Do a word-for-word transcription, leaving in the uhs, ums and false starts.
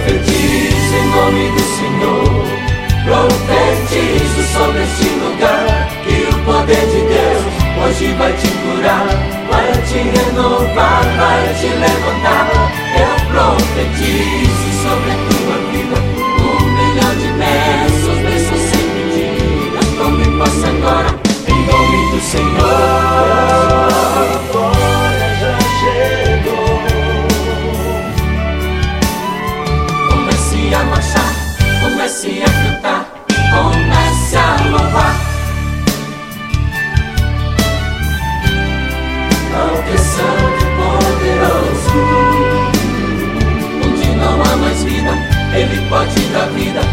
Profetizo em nome do Senhor, profetizo sobre este lugar, que o poder de Deus hoje vai te curar, vai te renovar, vai te levantar. Eu profetizo sobre a tua vida um milhão de bênçãos, bênçãos sem medida. Tome posse agora, em nome do Senhor. Agora já chegou. Comece a marchar, comece a cantar, comece a louvar. Ao Santo e poderoso, onde não há mais vida, Ele pode dar vida.